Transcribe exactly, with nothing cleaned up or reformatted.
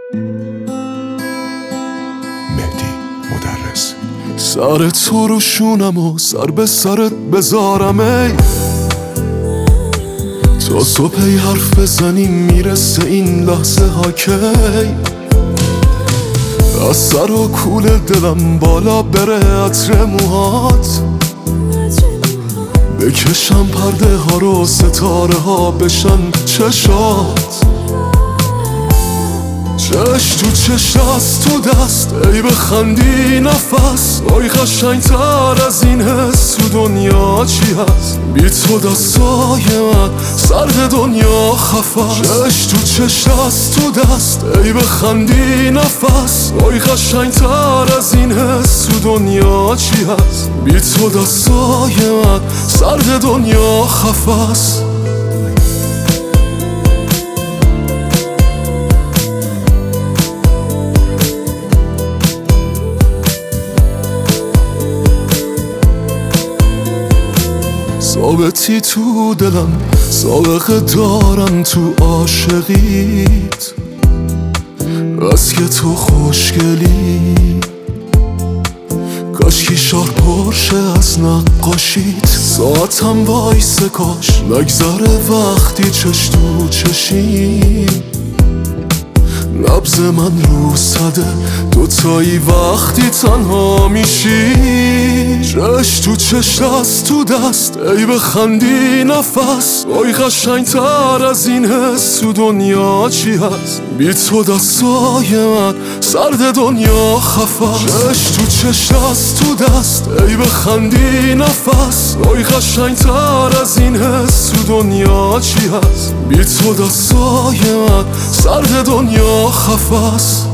مهدی مدرس. سر تو رو شونم و سر به سرت بذارم ای تا صبحی حرف بزنیم میرسه این لحظه ها کی از سر و کول دلم بالا بره عطر موهات بکشم پرده ها رو ستاره ها بشن چشات چش تو چش دست تو دست ای بخندی نفس آی قشنگ تر از این حس تو دنیا چی هست بی تو دستای من سرد دنیا خفست چش تو چش دست تو دست ای بخندی نفس آی قشنگ تر از این حس تو دنیا چی هست بی تو دستای من سرد دنیا خفست ثابتی تو دلم سابقه دارم تو عاشقیت بس که تو خوشگلی کاشکی شار پرشه از نقاشیت ساعتم وایسه کاش نگذره وقتی چش تو چشیم نبض من رو صده دوتایی وقتی تنها میشی چش تو چش دست تو دست ای بخندی نفس آی قشنگ تر از این حس تو دنیا چی هست بی تو دستای من سرد دنیا خفست چش تو چش دست تو دست ای بخندی نفس آی قشنگ تر از این حس تو دنیا چی هست بی تو دستای من سرد دنیا خفست